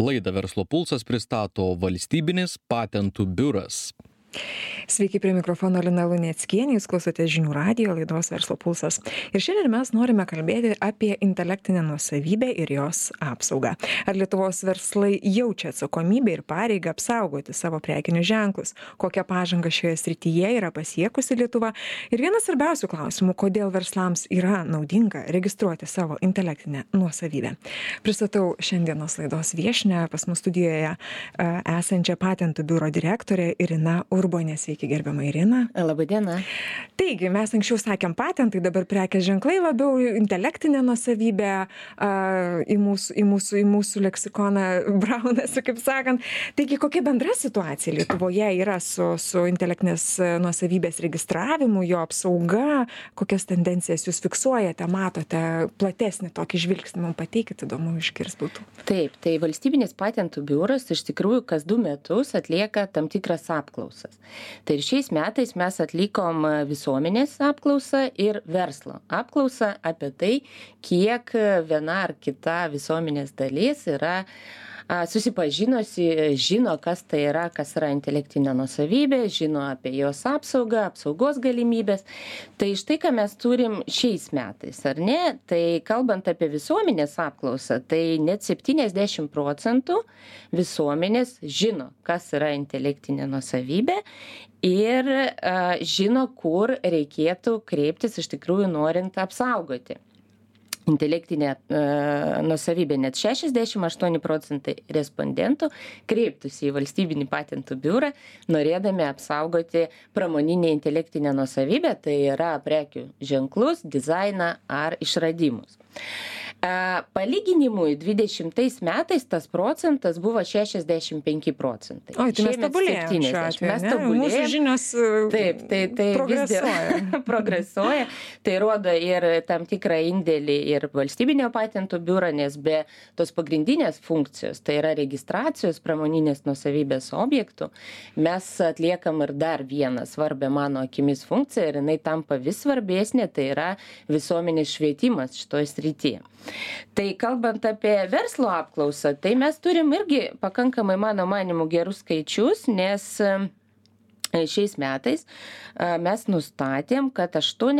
Laidą Verslo pulsas pristato Valstybinis patentų biuras. Sveiki, prie mikrofono Lina Luneckienė, jūs klausote žinių radijo laidos Verslo pulsas. Ir šiandien mes norime kalbėti apie intelektinę nuosavybę ir jos apsaugą. Ar Lietuvos verslai jaučia atsakomybę ir pareigą apsaugoti savo prekinius ženklus? Kokią pažangą šioje srityje yra pasiekusi Lietuva? Ir vienas svarbiausių klausimų, kodėl verslams yra naudinga registruoti savo intelektinę nuosavybę. Pristatau šiandienos laidos viešnią, pas mus studijoje esančią patentų biuro direktorę Irina Urbonė. Sveiki, gerbiama Irina. Labadiena. Taigi, mes anksčiau sakėm patentai, dabar prekės ženklai labiau intelektinė nuosavybė į mūsų leksikoną braunasi, kaip sakant. Taigi, kokia bendra situacija Lietuvoje yra su intelektinės nuosavybės registravimu, jo apsauga, kokias tendencijas jūs fiksuojate, matote, platesnį tokį žvilgsnį mums pateikit, įdomu išgirs būtų. Taip, tai Valstybinis patentų biuras iš tikrųjų kas 2 metus atlieka tam tikras apklausas. Tai ir šiais metais mes atlikom visuomenės apklausą ir verslo apklausą apie tai, kiek viena ar kita visuomenės dalis yra susipažinusi, žino, kas yra intelektinė nuosavybė, žino apie jos apsaugą, apsaugos galimybės. Tai štai, ką mes turim šiais metais, ar ne? Tai kalbant apie visuomenės apklausą, tai net 70% visuomenės žino, kas yra intelektinė nuosavybė ir žino, kur reikėtų kreiptis iš tikrųjų norint apsaugoti intelektinė nuosavybė. Net 68% respondentų kreiptųsi į Valstybinį patentų biurą, norėdami apsaugoti pramoninę intelektinę nuosavybę, tai yra prekių ženklus, dizainą ar išradimus. Palyginimui 20 metais tas procentas buvo 65%. O, tai mes tobulėjame šiuo atveju, mūsų žinios progresuoja. Tai rodo ir tam tikrą indėlį ir Valstybinio patentų biuro, nes be tos pagrindinės funkcijos, tai yra registracijos pramoninės nuosavybės objektų, mes atliekam ir dar vieną svarbę mano akimis funkciją ir jinai tampa vis svarbesnė, tai yra visuomenės švietimas šitoje srityje. Tai kalbant apie verslo apklausą, tai mes turim irgi pakankamai, mano manimu, gerus skaičius, nes šiais metais mes nustatėm, kad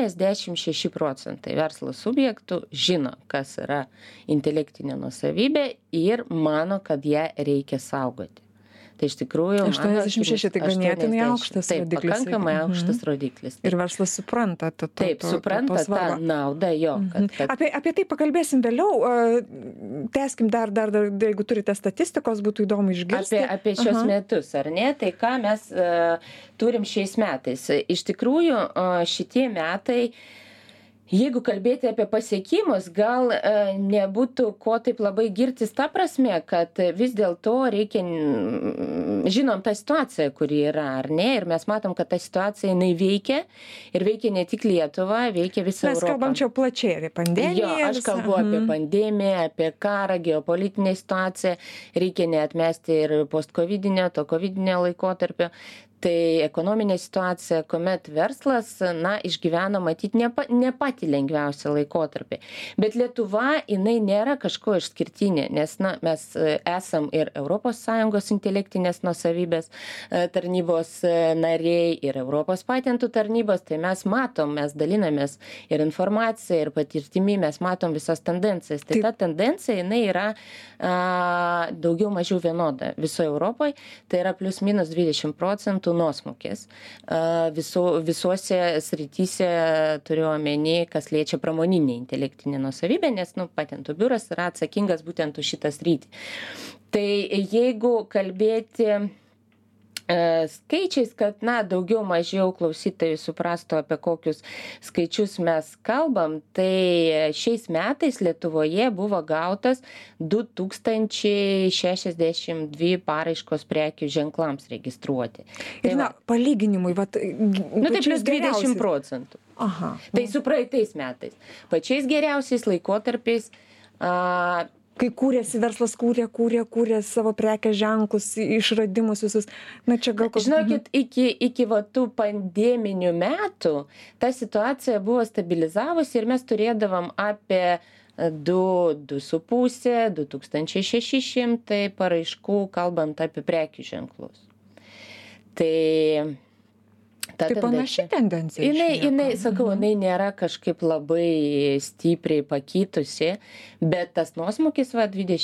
86% verslo subjektų žino, kas yra intelektinė nuosavybė ir mano, kad ją reikia saugoti. Tai iš tikrųjų 86 tai ganėtinai aukštas rodiklis. Taip, pakankamai aukštas rodiklis. Ir verslas supranta supranta tą naudą jo. Apie tai pakalbėsim vėliau. Tęskim dar, jeigu turite statistikos, būtų įdomu išgirsti. Apie šios metus, ar ne? Tai ką mes turim šiais metais? Iš tikrųjų, šitie metai, jeigu kalbėti apie pasiekimus, gal nebūtų ko taip labai girtis ta prasme, kad vis dėlto reikia, žinom tą situaciją, kuri yra, ar ne, ir mes matom, kad ta situacija jinai veikia ir veikia ne tik Lietuvą, veikia visą Europą. Mes kalbam čia plačiai apie pandemiją. Jo, aš kalbu apie pandemiją, apie karą, geopolitinę situaciją, reikia neatmesti ir post-covidinio, to covidinio laikotarpio. Tai ekonominė situacija, kuomet verslas, išgyveno matyti ne patį lengviausią laikotarpį. Bet Lietuva, jinai nėra kažko išskirtinė, nes mes esam ir ES intelektinės nuosavybės tarnybos nariai ir Europos patentų tarnybos, tai mes matom, mes dalinamės ir informaciją, ir patirtimi, mes matom visas tendencijas. Tai ta tendencija, jinai yra daugiau mažiau vienoda visoje Europoje, tai yra plius minus 20% nuosmukis. Visuose srityse turiu omeny, kas liečia pramoninę intelektinę nuosavybę, nes patentų biuras yra atsakingas būtent už šitą sritį. Tai jeigu kalbėti skaičiais, kad daugiau mažiau klausytojai suprastų, apie kokius skaičius mes kalbam, tai šiais metais Lietuvoje buvo gautas 2062 paraiškos prekių ženklams registruoti. Ir palyginimui, tai plius 20%. Aha. Tai su praeitais metais. Pačiais geriausiais laikotarpiais kai kūrėsi verslas, kūrė savo prekės ženklus, išradimus visus. Čia gal Žinokit, iki tų pandeminių metų ta situacija buvo stabilizavusi ir mes turėdavom apie 2,5, 2600 paraiškų, kalbant apie prekių ženklus. Tai panaši tendencija. Jinai nėra kažkaip labai stipriai pakitusi, bet tas nuosmukis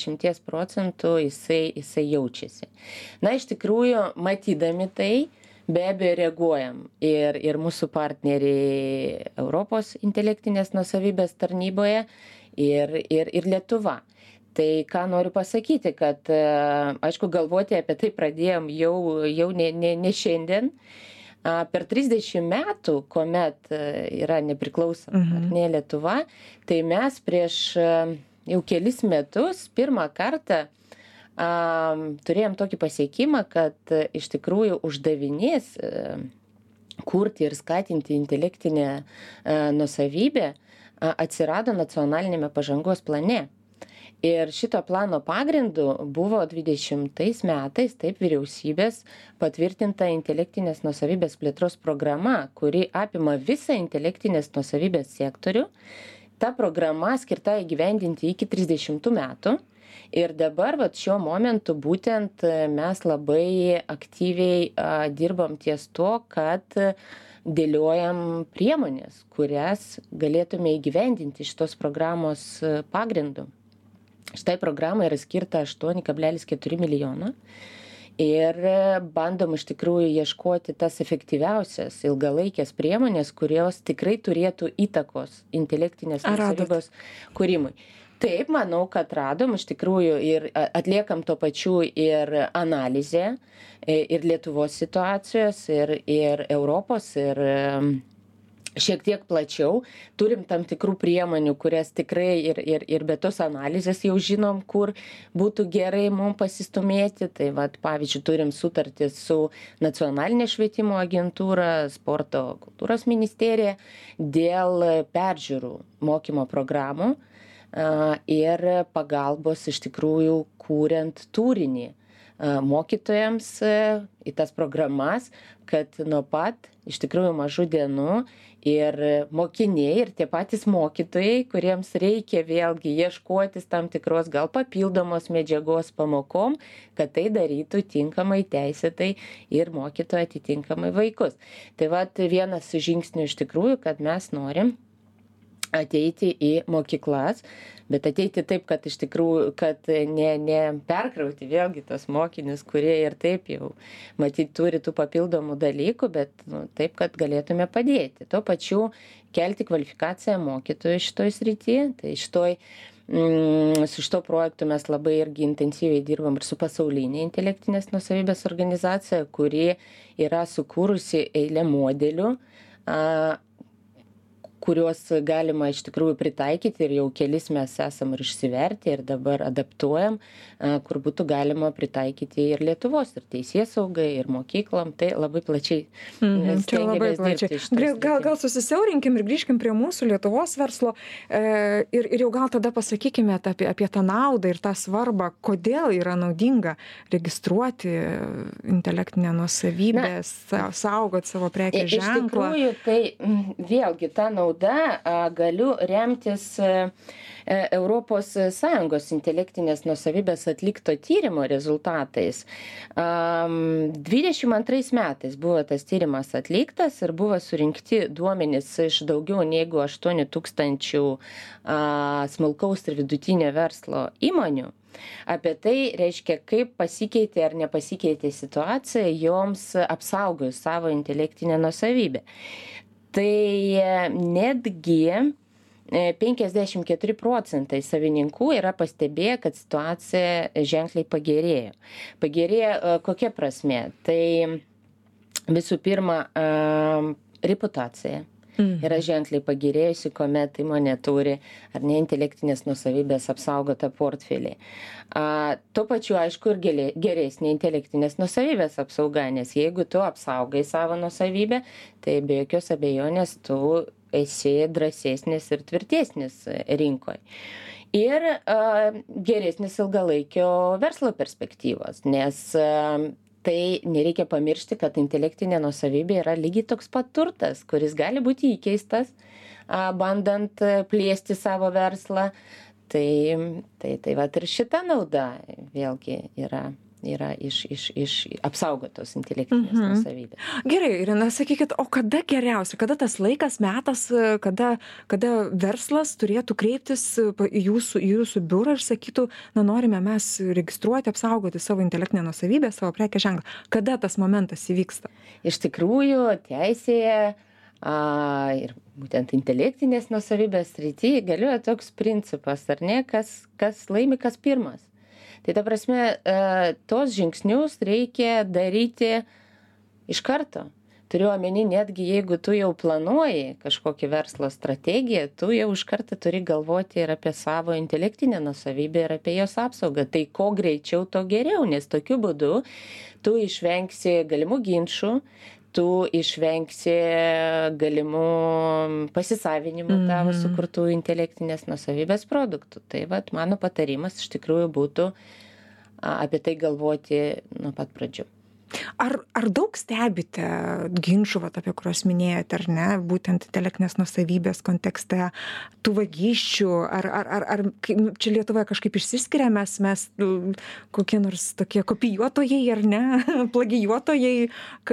20% jisai jaučiasi. Iš tikrųjų, matydami tai, be abejo reaguojam ir mūsų partneriai Europos intelektinės nuosavybės tarnyboje ir Lietuva. Tai ką noriu pasakyti, kad, aišku, galvoti apie tai pradėjom jau ne šiandien. Per 30 metų, kuomet yra nepriklausoma ne Lietuva, tai mes prieš jau kelis metus pirmą kartą turėjom tokį pasiekimą, kad iš tikrųjų uždavinys kurti ir skatinti intelektinę nuosavybę atsirado nacionalinėme pažangos plane. Ir šito plano pagrindu buvo 20 metais, vyriausybės patvirtinta intelektinės nuosavybės plėtros programa, kuri apima visą intelektinės nuosavybės sektorių. Ta programa skirta įgyvendinti iki 30 metų. Ir dabar šiuo momentu būtent mes labai aktyviai dirbam ties to, kad dėliojam priemonės, kurias galėtume įgyvendinti šitos programos pagrindu. Šitai programai yra skirta 8,4 milijono ir bandom iš tikrųjų ieškoti tas efektyviausias ilgalaikės priemonės, kurios tikrai turėtų įtakos intelektinės nuosavybės kūrimui. Taip, manau, kad radom iš tikrųjų ir atliekam to pačiu ir analizę ir Lietuvos situacijos, ir Europos, ir šiek tiek plačiau. Turim tam tikrų priemonių, kurias tikrai ir be tos analizės jau žinom, kur būtų gerai mums pasistumėti. Tai pavyzdžiui, turim sutartį su Nacionalinė švietimo agentūra, Sporto kultūros ministerija dėl peržiūrų mokymo programų ir pagalbos iš tikrųjų kūriant turinį mokytojams į tas programas, kad nuo pat iš tikrųjų mažų dienų ir mokiniai, ir tie patys mokytojai, kuriems reikia vėlgi ieškotis tam tikros gal papildomos medžiagos pamokom, kad tai darytų tinkamai, teisėtai ir mokytų atitinkamai vaikus. Tai vienas žingsnių iš tikrųjų, kad mes norim ateiti į mokyklas, bet ateiti taip, kad iš tikrųjų, kad ne perkrauti vėlgi tos mokinius, kurie ir taip jau matyt turi tų papildomų dalykų, bet taip, kad galėtume padėti. Tuo pačiu kelti kvalifikaciją mokytojų šitoj srity. Tai su šito projektu mes labai irgi intensyviai dirbam ir su pasaulinė intelektinės nuosavybės organizacija, kuri yra sukūrusi eilę modelių, kuriuos galima iš tikrųjų pritaikyti ir jau kelis mes esam ir išsivertę ir dabar adaptuojam, kur būtų galima pritaikyti ir Lietuvos, ir teisėsaugai, ir mokyklom. Tai labai plačiai. Čia labai plačiai. Gal susisiaurinkim ir grįžkim prie mūsų Lietuvos verslo ir jau gal tada pasakykime apie tą naudą ir tą svarbą, kodėl yra naudinga registruoti intelektinę nuosavybę, saugot savo prekės ženklą. Iš tikrųjų, tai vėlgi ta nauda galiu remtis ES intelektinės nuosavybės atlikto tyrimo rezultatais. 22 metais buvo tas tyrimas atliktas ir buvo surinkti duomenys iš daugiau negu 8,000 smulkaus ir vidutinio verslo įmonių. Apie tai reiškia, kaip pasikeitė ar nepasikeitė situacija joms apsaugojus savo intelektinę nuosavybę. Tai netgi 54% savininkų yra pastebėję, kad situacija ženkliai pagerėjo. Pagerėjo kokia prasme? Tai visų pirma, reputacija yra ženkliai pagerėjusi, kuomet įmonė turi ar ne intelektinės nuosavybės apsaugotą portfelį. Tuo pačiu, aišku, ir geresnė intelektinės nuosavybės apsauga, nes jeigu tu apsaugai savo nuosavybę, tai be jokios abejonės tu esi drąsesnis ir tvirtesnis rinkoje. Ir geresnis ilgalaikio verslo perspektyvos, nes tai nereikia pamiršti, kad intelektinė nuosavybė yra lygiai toks pat turtas, kuris gali būti įkeistas, bandant plėsti savo verslą. Tai vat ir šita nauda vėlgi yra iš apsaugotos intelektinės nuosavybės. Gerai, Irina, sakykit, o kada geriausia, kada tas laikas, metas, kada verslas turėtų kreiptis į jūsų biurą ir sakytų, norime mes registruoti, apsaugoti savo intelektinę nuosavybę, savo prekės ženklą. Kada tas momentas įvyksta? Iš tikrųjų, teisėje ir būtent intelektinės nuosavybės srityje galioja toks principas, ar ne, kas laimi, kas pirmas. Tai ta prasme, tos žingsnius reikia daryti iš karto. Turiu omeny, netgi jeigu tu jau planuoji kažkokį verslo strategiją, tu jau iš karto turi galvoti ir apie savo intelektinę nuosavybę ir apie jos apsaugą. Tai ko greičiau, to geriau, nes tokiu būdu tu išvengsi galimų ginčų, tu išvengsi galimų pasisavinimų tavo sukurtų intelektinės nuosavybės produktų. Tai vat mano patarimas iš tikrųjų būtų apie tai galvoti nuo pat pradžių. Ar daug stebite ginčų, apie kuriuos minėjote, ar ne, būtent intelektinės nuosavybės kontekste, tų vagysčių, ar čia Lietuvoje kažkaip išsiskiria, mes kokie nors tokie kopijuotojai, ar ne, plagijuotojai,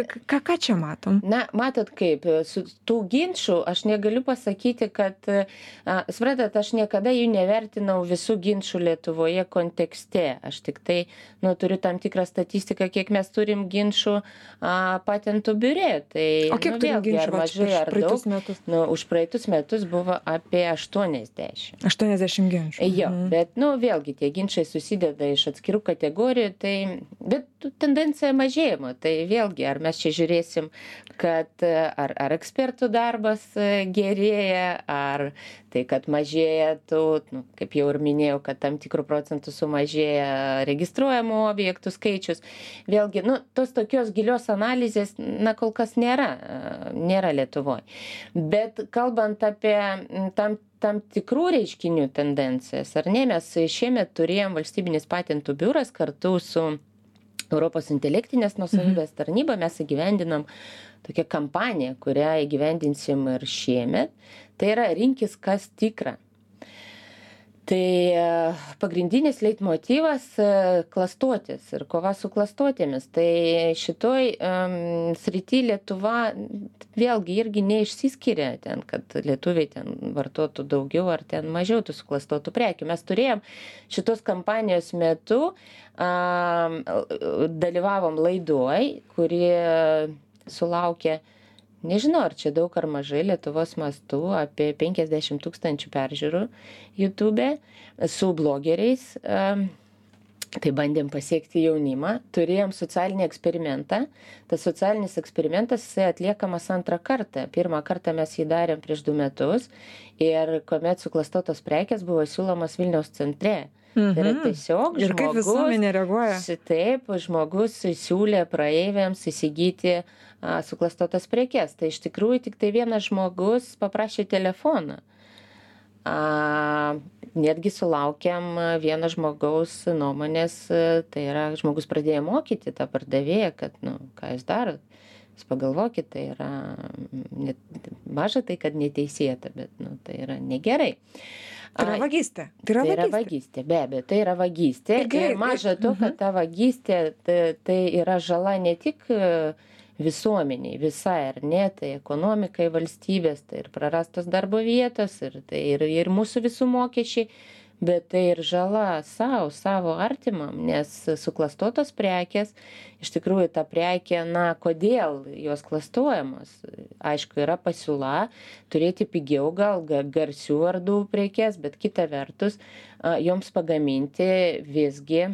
ką čia matom? Na, matot kaip, su tų ginčų aš negaliu pasakyti, kad, suprantat, aš niekada jų nevertinau visų ginčų Lietuvoje kontekste. Aš tik tai, turiu tam tikrą statistiką, kiek mes turim ginčų patentų biure. Tai, o kiek turim ginčų, ar mažai, ar daug? Metus? Už praeitus metus buvo apie 80. 80 ginčų. Jo, bet, vėlgi, tie ginčai susideda iš atskirų kategorijų, bet tendencija mažėjimo. Tai vėlgi, ar mes čia žiūrėsim, kad ar ekspertų darbas gerėja, ar tai, kad mažėja kaip jau ir minėjau, kad tam tikrų procentų sumažėja registruojamų objektų skaičius. Vėlgi, tos tokios gilios analizės, kol kas nėra Lietuvoje. Bet kalbant apie tam tikrų reiškinių tendencijas, ar ne, mes šiemet turėjom Valstybinis patentų biuras kartu su Europos intelektinės nuosavybės tarnyba, mes įgyvendinam tokią kampaniją, kurią įgyvendinsim ir šiemet. Tai yra rinkis kas tikra. Tai pagrindinis leitmotyvas klastotis ir kova su klastotėmis. Tai šitoj srity Lietuva vėlgi irgi neišsiskiria ten, kad lietuviai ten vartotų daugiau ar ten mažiau tų suklastotų prekių. Mes turėjom šitos kampanijos metu, dalyvavom laidoj, kurie sulaukė, nežinau, ar čia daug ar mažai Lietuvos mastu, apie 50 000 peržiūrų YouTube su blogeriais. Tai bandėm pasiekti jaunimą, turėjom socialinį eksperimentą. Tas socialinis eksperimentas atliekamas antrą kartą. Pirmą kartą mes jį darėm prieš 2 metus ir kuomet suklastotos prekės buvo siūlomas Vilniaus centre. Tai yra tiesiog ir kaip visuomenė reaguoja? Taip, žmogus siūlė praeiviams įsigyti suklastotas prekes. Tai iš tikrųjų tik tai vienas žmogus paprašė telefoną. Netgi sulaukėm vieno žmogaus nuomonės, tai yra žmogus pradėjo mokyti tą pardavėją, kad, ką jūs darot. Jūs pagalvokit, tai yra maža tai, kad neteisėta, bet tai yra negerai. Tai yra vagystė. Tai yra vagystė, be abejo, tai yra vagystė. Ir maža to, kad ta vagystė, tai yra žala ne tik visuomeniai, visai, ar ne, tai ekonomikai valstybės, tai ir prarastos darbo vietos, ir tai ir mūsų visų mokesčiai, bet tai ir žala savo artimam, nes suklastotos prekės, iš tikrųjų ta prekė, kodėl jos klastojamos? Aišku, yra pasiūla turėti pigiau gal garsių vardų prekės, bet kita vertus, joms pagaminti visgi,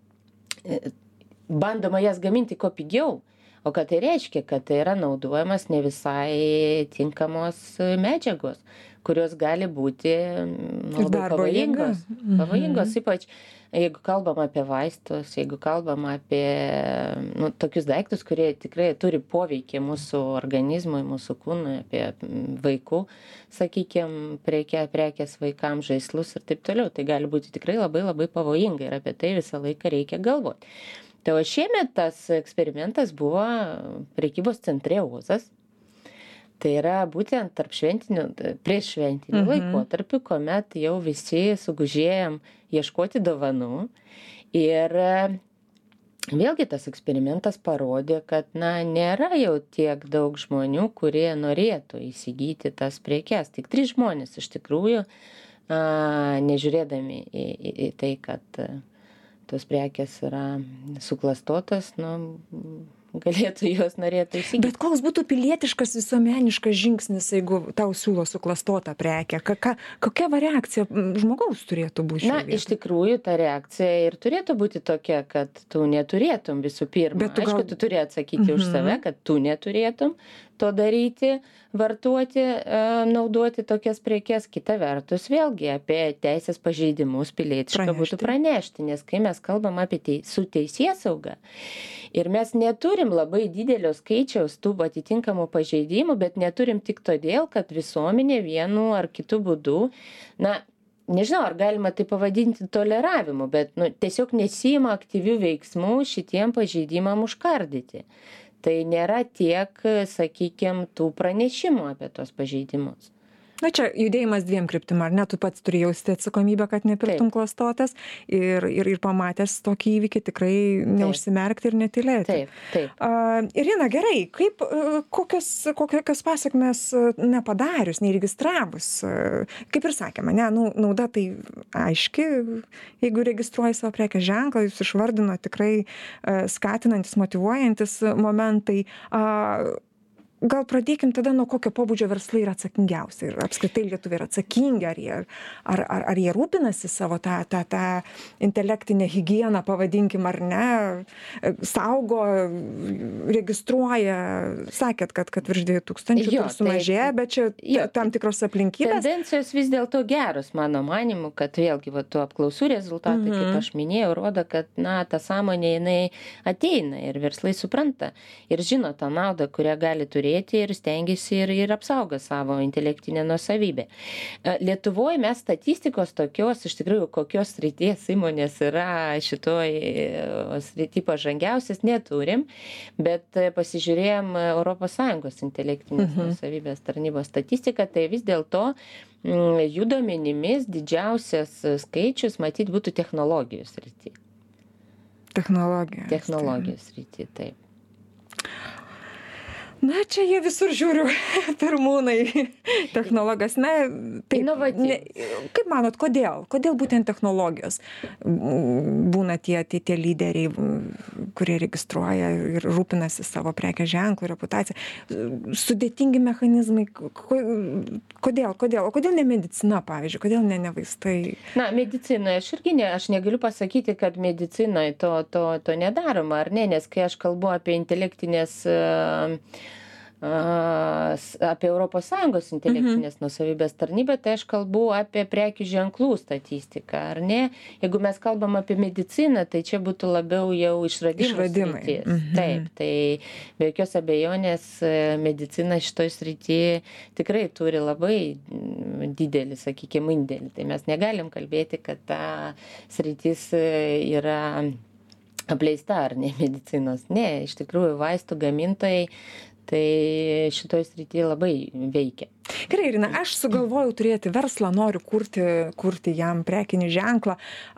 bandoma jas gaminti kuo pigiau. O kad tai reiškia, kad tai yra naudojamas ne visai tinkamos medžiagos, kurios gali būti labai pavojingos. Pavojingos, ypač jeigu kalbam apie vaistus, jeigu kalbam apie tokius daiktus, kurie tikrai turi poveikį mūsų organizmui, mūsų kūnui, apie vaikų, sakykime, prekės vaikams, žaislus ir taip toliau. Tai gali būti tikrai labai labai pavojinga ir apie tai visą laiką reikia galvoti. Tai o šiemet tas eksperimentas buvo prekybos centre Ozas. Tai yra būtent prieš šventinių laikotarpių, kuomet jau visi sugužėjom ieškoti dovanų. Ir vėlgi tas eksperimentas parodė, kad nėra jau tiek daug žmonių, kurie norėtų įsigyti tas prekes. Tik 3 žmonės iš tikrųjų, nežiūrėdami į tai, kad tos prekes yra suklastotas, galėtų jos norėtų įsigyti. Bet koks būtų pilietiškas visuomeniškas žingsnis, jeigu tau siūlo suklastotą prekę? Kokia reakcija žmogaus turėtų būti? Iš tikrųjų, ta reakcija ir turėtų būti tokia, kad tu neturėtum visų pirma. Aišku, tu turi atsakyti už save, kad tu neturėtum to daryti, vartoti, naudoti tokias prekes. Kita vertus, vėlgi apie teisės pažeidimus pilietiška būtų pranešti, nes kai mes kalbam apie su teisėsauga ir mes neturim labai didelio skaičiaus tų atitinkamų pažeidimų, bet neturim tik todėl, kad visuomenė vienu ar kitu būdu, nežinau, ar galima tai pavadinti toleravimu, bet tiesiog nesima aktyvių veiksmų šitiem pažeidimam užkardyti. Tai nėra tiek, sakykime, tų pranešimų apie tos pažeidimus. Čia judėjimas 2 kryptim, ar ne? Tu pats turi jausti atsakomybę, kad nepirktum klastotas ir pamatęs tokį įvykį tikrai neužsimerkti ir netylėti. Taip. Irina, gerai, kokios pasekmės nepadarius, neregistravus? Kaip ir sakėme, nauda tai aiški, jeigu registruoji savo prekės ženklą, jūs išvardino tikrai skatinantis, motyvuojantis momentai. Gal pradėkim tada nuo kokio pobūdžio verslai yra atsakingiausi ir apskritai lietuviai yra atsakingi, ar jie rūpinasi savo tą intelektinę higieną, pavadinkim, ar ne, saugo, registruoja, sakėt, kad virš 2000 sumažėjo, bet čia tam tikros aplinkybės. Tendencijos vis dėlto geros, mano manimu, kad vėlgi tų apklausų rezultatai, kaip aš minėjau, rodo, kad ta sąmonė jinai ateina ir verslai supranta ir žino tą naudą, kurią gali turėti ir stengiasi ir apsaugo savo intelektinę nuosavybę. Lietuvoje mes statistikos tokios, iš tikrųjų, kokios srities įmonės yra šitoj srity pažangiausias, neturim, bet pasižiūrėjom ES intelektinės nuosavybės tarnybos statistiką, tai vis dėlto jų duomenimis didžiausias skaičius matyt būtų technologijos srity. Technologijos srity, taip. Čia jie visur žiūriu, pirmūnai, technologijos. Kaip manot, kodėl? Kodėl būtent technologijos būna tie lyderiai, kurie registruoja ir rūpinasi savo prekės ženklų, reputaciją? Sudėtingi mechanizmai. Kodėl? O kodėl ne medicina, pavyzdžiui? Kodėl ne vaistai? Medicinoje aš negaliu pasakyti, kad medicinoje to nedaroma, ar ne? Nes kai aš kalbu apie intelektinės apie ES intelektinės nuosavybės tarnybę, tai aš kalbu apie prekių ženklų statistiką, ar ne? Jeigu mes kalbam apie mediciną, tai čia būtų labiau jau išradimai. Taip, tai be jokios abejonės medicina šitoj srity tikrai turi labai didelį, sakykime, indėlį. Tai mes negalim kalbėti, kad ta sritis yra apleista ar ne medicinos. Ne, iš tikrųjų vaistų gamintojai tai šitoj srityje labai veikia. Gerai, Irina, aš sugalvojau turėti verslą, noriu kurti jam prekinį ženklą.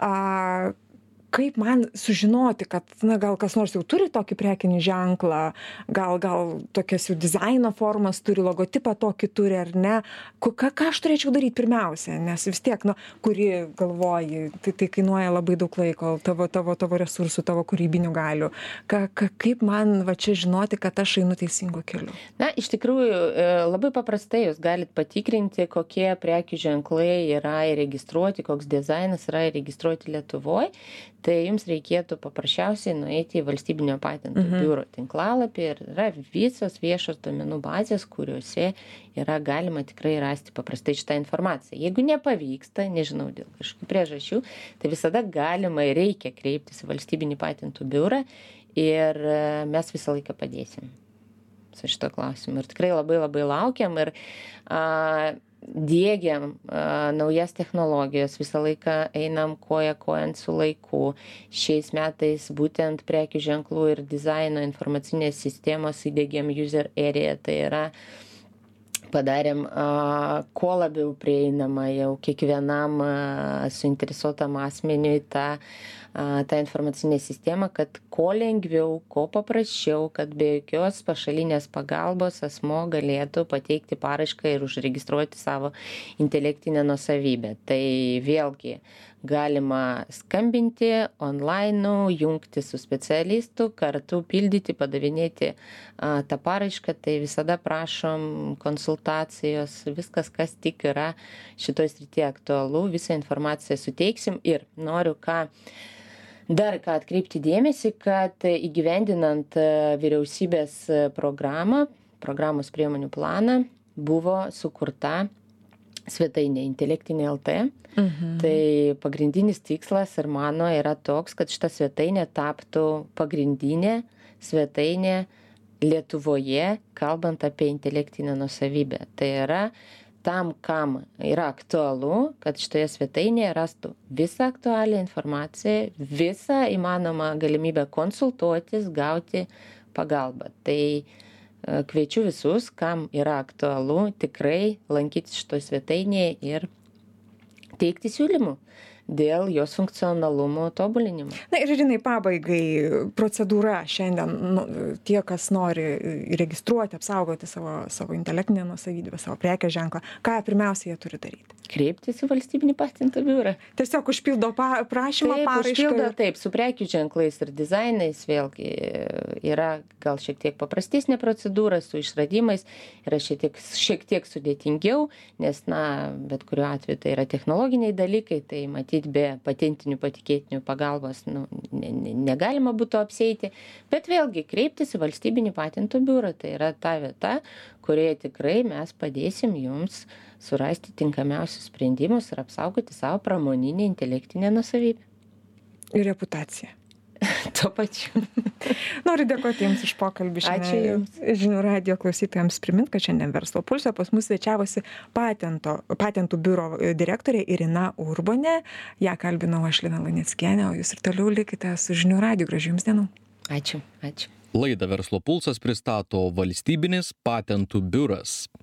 Kaip man sužinoti, kad gal kas nors jau turi tokį prekinį ženklą, gal tokias jau dizaino formas turi, logotipą tokį turi ar ne? Ką aš turėčiau daryti pirmiausia? Nes vis tiek, kuri galvoji, tai kainuoja labai daug laiko, tavo resursų, tavo kūrybinių galių. Kaip man čia žinoti, kad aš einu teisingu keliu? Iš tikrųjų, labai paprastai jūs galite patikrinti, kokie prekių ženklai yra įregistruoti, koks dizainas yra įregistruoti Lietuvoje. Tai jums reikėtų paprasčiausiai nueiti į Valstybinio patentų biuro tinklalapį ir yra visos viešos duomenų bazės, kuriuose yra galima tikrai rasti paprastai šitą informaciją. Jeigu nepavyksta, nežinau dėl kažkokių priežasčių, tai visada galima ir reikia kreiptis į Valstybinį patentų biurą ir mes visą laiką padėsim su šito klausimu. Ir tikrai labai labai laukiam ir diegiam naujas technologijas, visą laiką einam koja kojant su laiku. Šiais metais būtent prekių ženklų ir dizaino informacinės sistemos įdiegėm user area, tai yra padarėm kuo labiau prieinamą jau kiekvienam suinteresuotam asmeniui tą informacinę sistemą, kad kuo lengviau, kuo paprasčiau, kad be jokios pašalinės pagalbos asmuo galėtų pateikti paraišką ir užregistruoti savo intelektinę nuosavybę. Tai vėlgi galima skambinti online, jungti su specialistu, kartu pildyti, padavinėti tą paraišką. Tai visada prašom konsultacijos, viskas, kas tik yra šitoj srityje aktualu, visą informaciją suteiksim. Ir noriu dar ką atkreipti dėmesį, kad įgyvendinant vyriausybės programos priemonių planą, buvo sukurta svetainė Intelektinė LT. Tai pagrindinis tikslas ir mano yra toks, kad šita svetainė taptų pagrindinė svetainė Lietuvoje, kalbant apie intelektinę nuosavybę. Tai yra tam, kam yra aktualu, kad šitoje svetainėje rastų visą aktualią informaciją, visą įmanomą galimybę konsultuotis, gauti pagalbą. Tai kviečiu visus, kam yra aktualu, tikrai lankytis šitoje svetainėje ir teikti siūlymų dėl jos funkcionalumo tobulinimo. Na ir Irinai, pabaigai procedūra šiandien, tie, kas nori registruoti, apsaugoti savo intelektinę nuosavybę, savo prekės ženklą, ką pirmiausia jie turi daryti? Kreiptis į Valstybinį patentų biurą. Tiesiog užpildo prašymą, paraišką. Taip, su prekių ženklais ir dizainais vėlgi yra gal šiek tiek paprastesnė procedūra, su išradimais yra šiek tiek sudėtingiau, nes, bet kuriuo atveju tai yra technologiniai dalykai, tai matyti be patentinių patikėtinių pagalbos negalima būtų apsieiti, bet vėlgi kreiptis į Valstybinį patentų biurą, tai yra ta vieta, kurioje tikrai mes padėsim jums surasti tinkamiausius sprendimus ir apsaugoti savo pramoninę intelektinę nuosavybę. Ir reputaciją. Tuo pačiu. Noriu dėkoti Jums už pokalbį. Ačiū Jums. Žinių radijo klausytojams primint, kad šiandien Verslo pulse pas mus svečiavosi patentų biuro direktorė Irina Urbonė. Ja kalbinau aš, Lina Luneckienė, o Jūs ir toliau likite su Žinių radiju. Gražių Jums dienų. Ačiū. Laidą Verslo pulsas pristato Valstybinis patentų biuras.